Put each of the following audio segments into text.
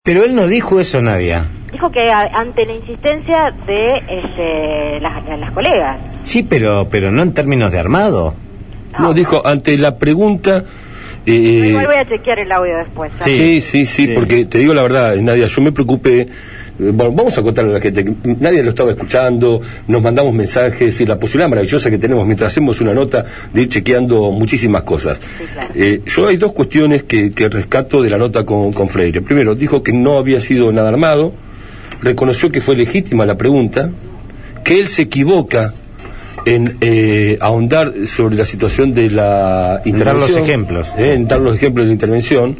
Pero él no dijo eso, Nadia. Dijo que ante la insistencia de las colegas. Sí, pero no en términos de armado. No, dijo ante la pregunta... igual voy a chequear el audio después. Sí, porque te digo la verdad, Nadia, yo me preocupé. Bueno, vamos a contarle a la gente que nadie lo estaba escuchando, nos mandamos mensajes y la posibilidad maravillosa que tenemos mientras hacemos una nota de ir chequeando muchísimas cosas. Sí, claro. Yo hay dos cuestiones que rescato de la nota con Freire. Primero, dijo que no había sido nada armado, reconoció que fue legítima la pregunta, que él se equivoca en ahondar sobre la situación de la intervención, dar los ejemplos, en dar los ejemplos de la intervención,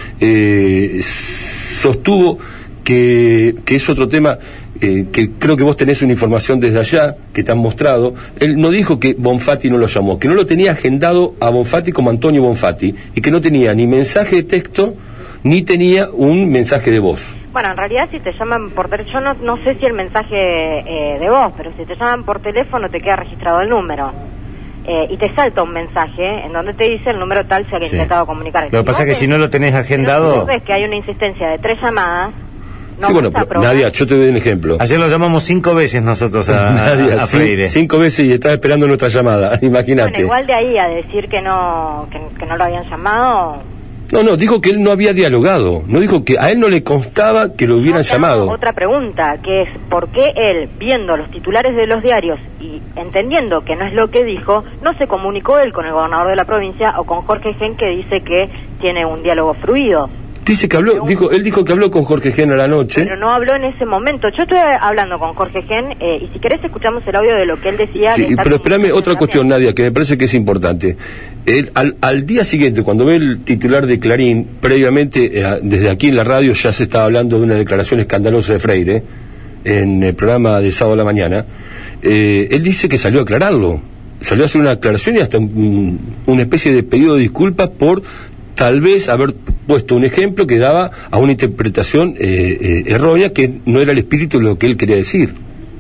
sostuvo que es otro tema, que creo que vos tenés una información desde allá que te han mostrado. Él no dijo que Bonfatti no lo llamó, que no lo tenía agendado a Bonfatti como Antonio Bonfatti, y que no tenía ni mensaje de texto ni tenía un mensaje de voz. Bueno, en realidad si te llaman por teléfono, yo no sé si el mensaje de voz, pero si te llaman por teléfono te queda registrado el número. Y te salta un mensaje en donde te dice el número tal se ha intentado comunicar. Lo que pasa es que si no lo tenés agendado... Si ves que hay una insistencia de 3 llamadas... No, sí, bueno, pero, Nadia, yo te doy un ejemplo. Ayer lo llamamos 5 veces nosotros a Freire. 5 veces y estaba esperando nuestra llamada, imagínate. Bueno, igual de ahí a decir que no lo habían llamado... No, dijo que él no había dialogado, no dijo que a él no le constaba que lo hubieran llamado. Otra pregunta, que es ¿por qué él, viendo los titulares de los diarios y entendiendo que no es lo que dijo, no se comunicó él con el gobernador de la provincia o con Jorge Gen, que dice que tiene un diálogo fluido? Dice que habló, él dijo que habló con Jorge Gen a la noche. Pero no habló en ese momento. Yo estoy hablando con Jorge Gen y si querés escuchamos el audio de lo que él decía. Sí, pero espérame otra cuestión, Nadia, que me parece que es importante. Él, al día siguiente, cuando ve el titular de Clarín, previamente, desde aquí en la radio ya se estaba hablando de una declaración escandalosa de Freire, en el programa de sábado a la mañana, él dice que salió a aclararlo. Salió a hacer una aclaración y hasta una especie de pedido de disculpas por tal vez haber puesto un ejemplo que daba a una interpretación errónea, que no era el espíritu de lo que él quería decir.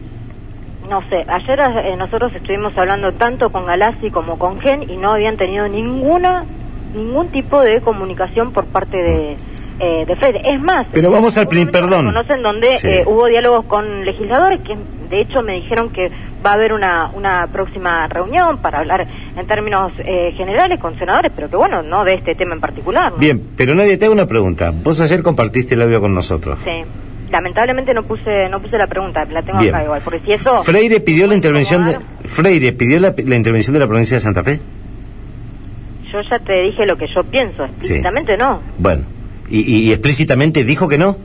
No sé, ayer nosotros estuvimos hablando tanto con Galassi como con Gen y no habían tenido ningún tipo de comunicación por parte de Freire. Es más, pero vamos al perdón. Conocen donde hubo diálogos con legisladores que de hecho me dijeron que va a haber una próxima reunión para hablar en términos generales con senadores, pero que bueno, no de este tema en particular, ¿no? Bien, pero Nadia, te hago una pregunta. Vos ayer compartiste el audio con nosotros. Sí. Lamentablemente no puse la pregunta, la tengo acá igual, porque si eso... ¿Freire pidió la intervención la intervención de la provincia de Santa Fe? Yo ya te dije lo que yo pienso, explícitamente no. Bueno, ¿y explícitamente dijo que no?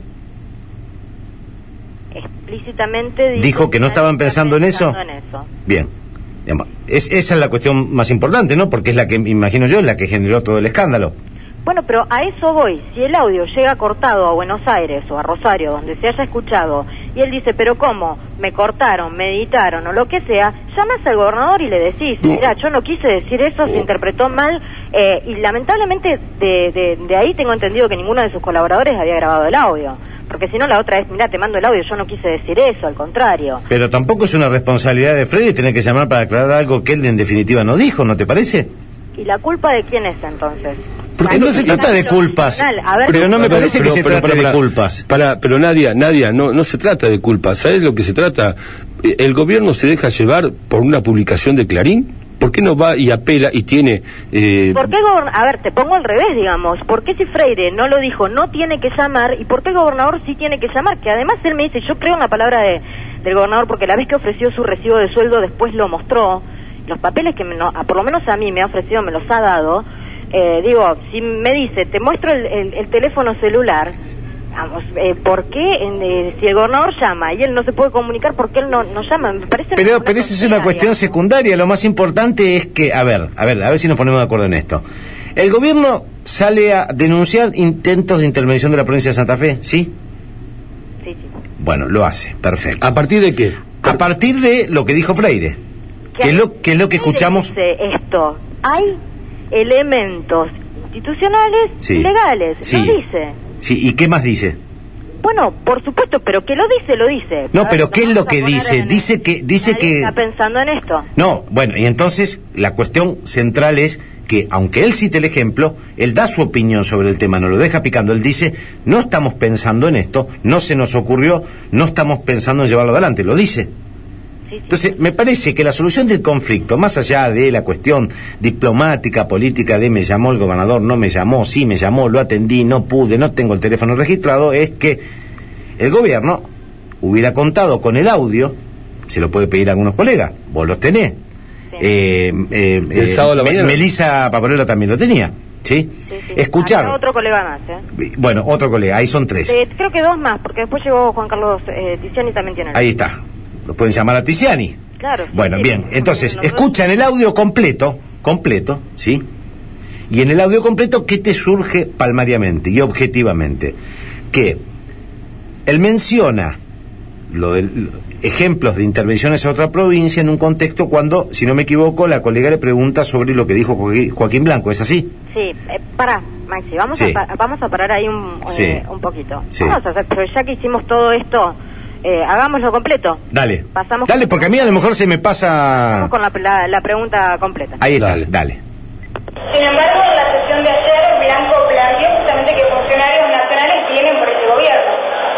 Explícitamente dijo que no estaban pensando en eso. Bien, esa es la cuestión más importante, ¿no? Porque es la que, imagino yo, es la que generó todo el escándalo. Bueno, pero a eso voy. Si el audio llega cortado a Buenos Aires o a Rosario, donde se haya escuchado, y él dice, pero ¿cómo? Me cortaron, me editaron o lo que sea, llamas al gobernador y le decís, mira, yo no quise decir eso, se interpretó mal, y lamentablemente de ahí tengo entendido que ninguno de sus colaboradores había grabado el audio. Porque si no, la otra es, mira, te mando el audio, yo no quise decir eso, al contrario. Pero tampoco es una responsabilidad de Freire tener que llamar para aclarar algo que él en definitiva no dijo, ¿no te parece? ¿Y la culpa de quién es entonces? Porque no se trata de culpas, pero no me parece que se trate de culpas. Pero Nadia, no se trata de culpas. ¿Sabes lo que se trata? ¿El gobierno se deja llevar por una publicación de Clarín? ¿Por qué no va y apela y tiene...? ¿Por qué a ver, te pongo al revés, digamos. ¿Por qué si Freire no lo dijo, no tiene que llamar? ¿Y por qué el gobernador sí tiene que llamar? Que además él me dice, yo creo en la palabra del gobernador, porque la vez que ofreció su recibo de sueldo después lo mostró. Los papeles que por lo menos a mí me ha ofrecido, me los ha dado. Digo, si me dice, te muestro el teléfono celular, vamos, ¿por qué si el gobernador llama y él no se puede comunicar, por qué él no llama? Me parece pero esa es una cuestión secundaria. Lo más importante es que, a ver si nos ponemos de acuerdo en esto. El gobierno sale a denunciar intentos de intervención de la provincia de Santa Fe, ¿sí? Sí. Bueno, lo hace, perfecto. ¿A partir de qué? A partir de lo que dijo Freire. ¿Qué es lo que escuchamos? Dice esto, hay elementos institucionales legales, sí. no dice. Sí, ¿y qué más dice? Bueno, por supuesto, pero que lo dice. No, pero ¿qué es lo que dice? Dice que está pensando en esto. No, bueno, y entonces la cuestión central es que, aunque él cite el ejemplo, él da su opinión sobre el tema, no lo deja picando. Él dice, no estamos pensando en esto, no se nos ocurrió, no estamos pensando en llevarlo adelante, lo dice. Sí. Entonces, me parece que la solución del conflicto, más allá de la cuestión diplomática, política de me llamó el gobernador, no me llamó, sí me llamó, lo atendí, no pude, no tengo el teléfono registrado, es que el gobierno hubiera contado con el audio, se lo puede pedir a algunos colegas, vos los tenés. Sí. El sábado de la mañana. Melissa Paparella también lo tenía, ¿sí? Sí. Escuchar. Otro colega más, Bueno, otro colega, ahí son 3. Creo que 2 más, porque después llegó Juan Carlos Tiziani también tiene. Ahí está. Lo pueden llamar a Tiziani. Claro. Bueno, bien. Entonces, escuchan el audio completo, ¿sí? Y en el audio completo, ¿qué te surge palmariamente y objetivamente? Que él menciona ejemplos de intervenciones a otra provincia en un contexto cuando, si no me equivoco, la colega le pregunta sobre lo que dijo Joaquín Blanco, ¿es así? Sí, pará, Maxi, vamos a parar ahí un poquito. Sí. Vamos a hacer, pero ya que hicimos todo esto, hagámoslo completo. Dale, porque a mí a lo mejor se me pasa... Vamos con la pregunta completa. Ahí está, dale. Sin embargo, en la sesión de ayer, Blanco planteó justamente que funcionarios nacionales vienen por este gobierno.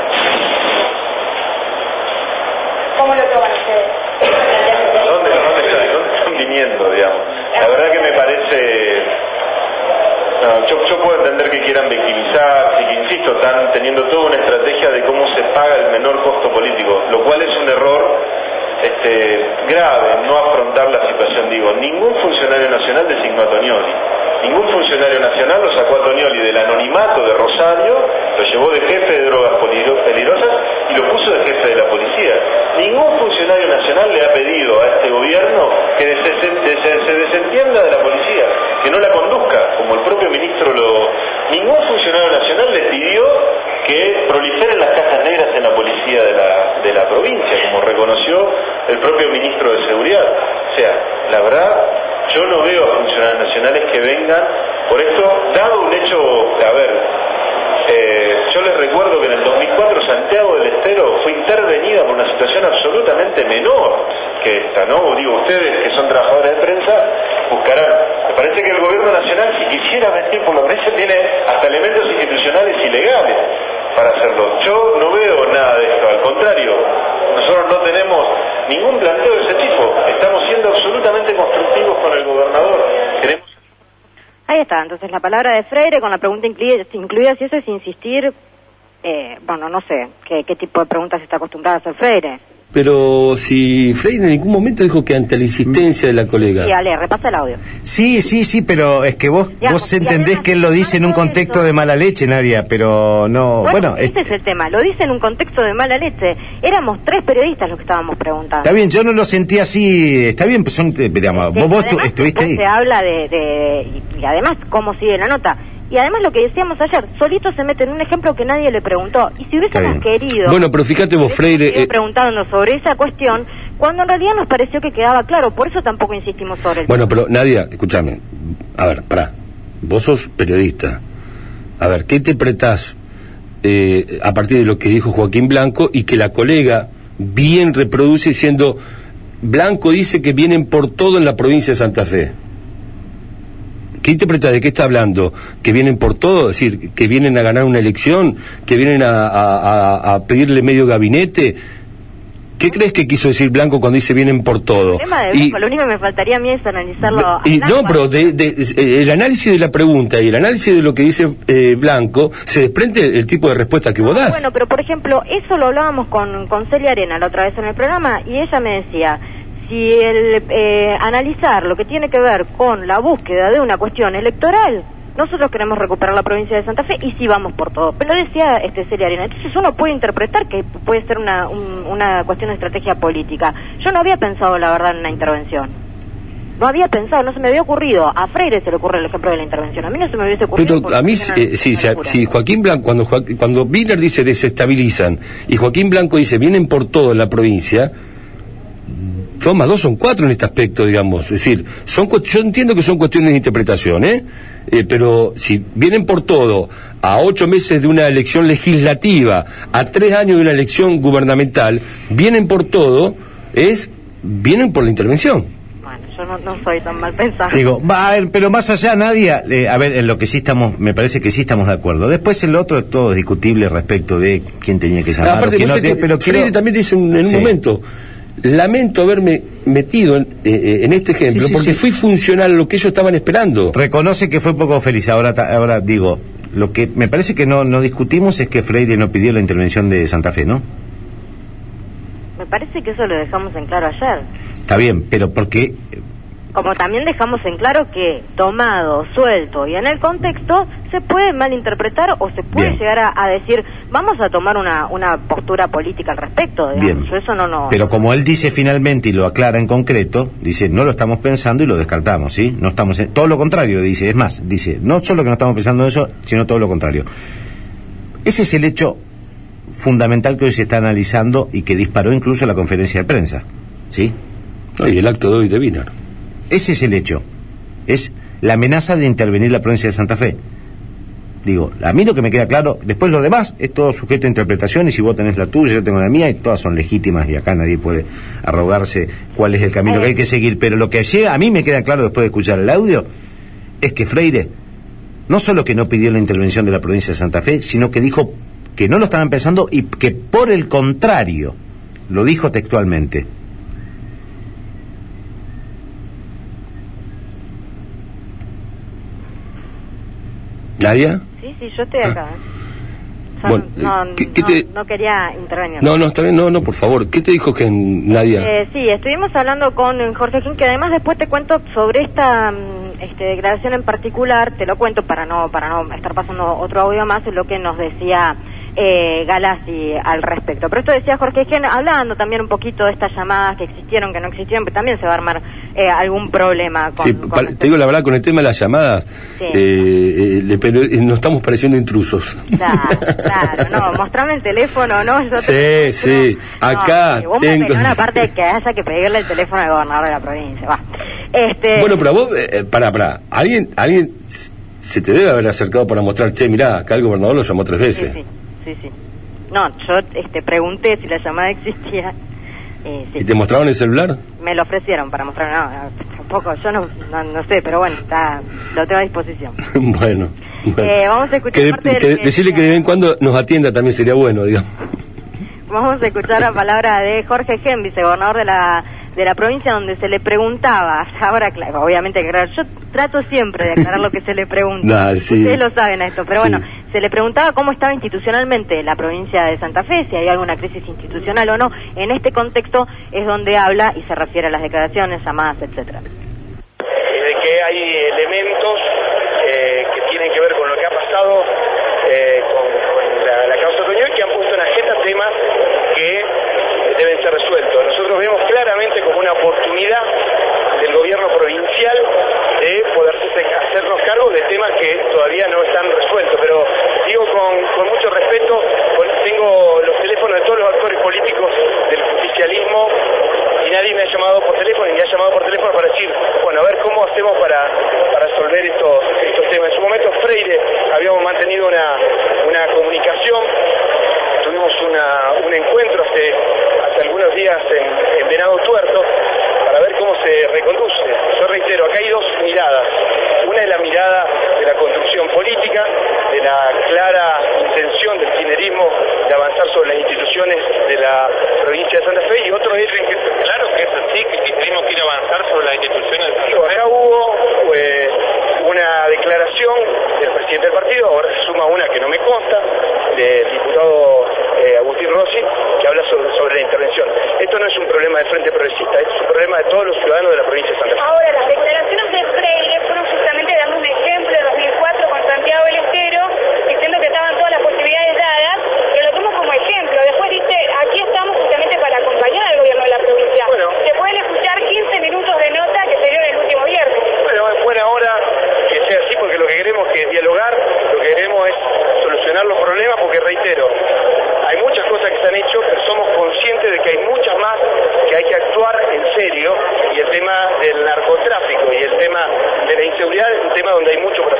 ¿Cómo lo toman ustedes? ¿Dónde están viniendo, digamos? La verdad que me parece... No, yo puedo entender que quieran victimizarse, que insisto, están teniendo toda una estrategia de cómo se paga el menor costo político, lo cual es un error grave, no afrontar la situación. Digo, ningún funcionario nacional designó a Tonioli, ningún funcionario nacional lo sacó a Tonioli del anonimato de Rosario, lo llevó de jefe de drogas peligrosas y lo puso de jefe de la policía. Ningún funcionario nacional le ha pedido a este gobierno que se desentienda de la policía, que no la conduzca, como el propio ministro Ningún funcionario nacional le pidió que proliferen las cajas negras en la policía de la provincia, como reconoció el propio ministro de Seguridad. O sea, la verdad, yo no veo a funcionarios nacionales que vengan por esto, dado un hecho, yo les recuerdo que en el 2004 Santiago del Estero fue intervenida por una situación absolutamente menor que esta, ¿no? Digo, ustedes que son trabajadores de prensa buscarán. Me parece que el gobierno nacional, si quisiera mentir por la prensa, tiene hasta elementos institucionales y legales para hacerlo. Yo no veo nada de esto, al contrario, nosotros no tenemos ningún planteo de ese tipo, estamos siendo absolutamente constructivos con el gobernador. Ahí está, entonces la palabra de Freire con la pregunta incluida, si eso es insistir, no sé qué tipo de preguntas está acostumbrada a hacer Freire. Pero si Freire en ningún momento dijo que ante la insistencia de la colega... Sí, Ale, repasa el audio. Sí, pero es que vos entendés que él lo dice en un contexto de mala leche, Nadia, pero no... Bueno, este es el tema, lo dice en un contexto de mala leche. Éramos 3 periodistas los que estábamos preguntando. Está bien, yo no lo sentí así, está bien, pues digamos, vos estuviste ahí. Se habla y además cómo sigue la nota. Y además lo que decíamos ayer, solito se mete en un ejemplo que nadie le preguntó. Y si hubiésemos querido... Bueno, pero fíjate vos, Freire... preguntando sobre esa cuestión, cuando en realidad nos pareció que quedaba claro, por eso tampoco insistimos sobre el tema. Bueno, pero Nadia, escúchame. A ver, pará. Vos sos periodista. A ver, ¿qué interpretás a partir de lo que dijo Joaquín Blanco y que la colega bien reproduce diciendo... Blanco dice que vienen por todo en la provincia de Santa Fe? ¿Qué interpreta? ¿De qué está hablando? ¿Que vienen por todo? Es decir, ¿que vienen a ganar una elección? ¿Que vienen a pedirle medio gabinete? ¿Qué crees que quiso decir Blanco cuando dice vienen por todo? El tema de Blanco, lo único que me faltaría a mí es analizarlo. No, pero el análisis de la pregunta y el análisis de lo que dice Blanco, se desprende el tipo de respuesta que vos das. Bueno, pero por ejemplo, eso lo hablábamos con Celia Arena la otra vez en el programa y ella me decía... Si analizar lo que tiene que ver con la búsqueda de una cuestión electoral, nosotros queremos recuperar la provincia de Santa Fe y sí vamos por todo. Pero decía Celia Arena, entonces uno puede interpretar que puede ser una cuestión de estrategia política. Yo no había pensado, la verdad, en una intervención. No había pensado, no se me había ocurrido. A Freire se le ocurre el ejemplo de la intervención. A mí no se me hubiese ocurrido. Pero a mí, si Joaquín Blanco, cuando Wiener dice desestabilizan y Joaquín Blanco dice vienen por todo en la provincia... 2 más 2 son 4 en este aspecto, digamos. Es decir, yo entiendo que son cuestiones de interpretación, pero si vienen por todo a 8 meses de una elección legislativa, a 3 años de una elección gubernamental, vienen por todo, vienen por la intervención. Bueno, yo no soy tan mal pensado. Digo, a ver, pero más allá, Nadia, a ver, en lo que sí estamos, me parece que sí estamos de acuerdo. Después en lo otro es todo discutible respecto de quién tenía que llamar. Aparte, quién no sé no, pero Freire también dice en un momento, lamento haberme metido en este ejemplo, porque fui funcional a lo que ellos estaban esperando. Reconoce que fue poco feliz. Ahora digo, lo que me parece que no discutimos es que Freire no pidió la intervención de Santa Fe, ¿no? Me parece que eso lo dejamos en claro ayer. Está bien, pero porque... Como también dejamos en claro que tomado, suelto y en el contexto se puede malinterpretar o se puede llegar a decir vamos a tomar una postura política al respecto, digamos. Bien. Eso no. Pero como él dice finalmente y lo aclara en concreto, dice no lo estamos pensando y lo descartamos, ¿sí? No estamos todo lo contrario, dice, es más, dice no solo que no estamos pensando en eso, sino todo lo contrario. Ese es el hecho fundamental que hoy se está analizando y que disparó incluso la conferencia de prensa, ¿sí? No, y el acto de hoy de Wiener. Ese es el hecho. Es la amenaza de intervenir la provincia de Santa Fe. Digo, a mí lo que me queda claro, después lo demás es todo sujeto a interpretación y si vos tenés la tuya, yo tengo la mía y todas son legítimas y acá nadie puede arrogarse cuál es el camino que hay que seguir. Pero lo que llega, a mí me queda claro después de escuchar el audio, es que Freire no solo que no pidió la intervención de la provincia de Santa Fe, sino que dijo que no lo estaban pensando y que por el contrario, lo dijo textualmente. ¿Nadia? Sí, yo estoy acá. Bueno, no quería intervenir. No, está bien, no, por favor. ¿Qué te dijo Nadia? Sí, estuvimos hablando con Jorge Gin, que además después te cuento sobre esta declaración en particular, te lo cuento para no estar pasando otro audio más, lo que nos decía Galassi al respecto. Pero esto decía Jorge Gin, hablando también un poquito de estas llamadas que existieron, que no existieron, pero también se va a armar algún problema con... Sí, te digo la verdad, con el tema de las llamadas, pero nos estamos pareciendo intrusos. Claro, no, mostrame el teléfono, ¿no? Sí, acá vos tengo... una parte que haya que pedirle el teléfono al gobernador de la provincia, va. Bueno, pero vos, pará, alguien se te debe haber acercado para mostrar, che, mirá, acá el gobernador lo llamó 3 veces. Sí. No, yo pregunté si la llamada existía. ¿Y te mostraron el celular? Me lo ofrecieron para mostrar, tampoco, yo no sé, pero bueno, lo tengo a disposición. Bueno. Vamos a escuchar decirle que de vez en cuando nos atienda también sería bueno, digamos. Vamos a escuchar la palabra de Jorge Gin, vicegobernador de la provincia, donde se le preguntaba, ahora claro, obviamente yo trato siempre de aclarar lo que se le pregunta, ustedes lo saben a esto, pero bueno, se le preguntaba cómo estaba institucionalmente la provincia de Santa Fe, si hay alguna crisis institucional o no. En este contexto es donde habla y se refiere a las declaraciones, llamadas, etcétera. De que hay elementos que tienen que ver con lo que ha pasado con la causa Toñol, que han puesto en agenda temas que deben ser resueltos. Nosotros vemos claramente como una oportunidad del gobierno provincial de poder hacernos cargo de temas que todavía no están resueltos, pero digo con mucho respeto, tengo los teléfonos de todos los actores políticos del justicialismo y nadie me ha llamado por teléfono y me ha llamado por teléfono para decir, bueno, a ver cómo hacemos para resolver estos temas. En su momento Freire habíamos mantenido una comunicación, tuvimos un encuentro hace algunos días en Venado Tuerto para ver cómo se reconduce. Yo reitero, acá hay 2 miradas. Una es la mirada de la construcción política, de la clara intención del kirchnerismo de avanzar sobre las instituciones de la provincia de Santa Fe, y otro es claro que es así, que el kirchnerismo quiere avanzar sobre las instituciones de Santa Fe. Acá hubo una declaración del presidente del partido, ahora se suma una que no me consta, del diputado Agustín Rossi, que habla sobre la intervención. Esto no es un problema del Frente Progresista, es un problema de todos los ciudadanos de la provincia de Santa Fe. Ahora, las declaraciones de Freire fueron justamente dando un ejemplo de 2004 con Santiago del Estero, diciendo que estaban todas las posibilidades dadas, que lo tomo como ejemplo. Después dice, aquí estamos justamente para acompañar al gobierno de la provincia. Bueno, se pueden escuchar 15 minutos de nota que se dio el último viernes. Bueno, es buena hora que sea así, porque lo que queremos es dialogar, lo que queremos es solucionar los problemas, porque reitero, hay muchas cosas que se han hecho, pero somos conscientes de que hay muchas más que hay que actuar en serio, y el tema del narcotráfico y el tema de la inseguridad es un tema donde hay mucho por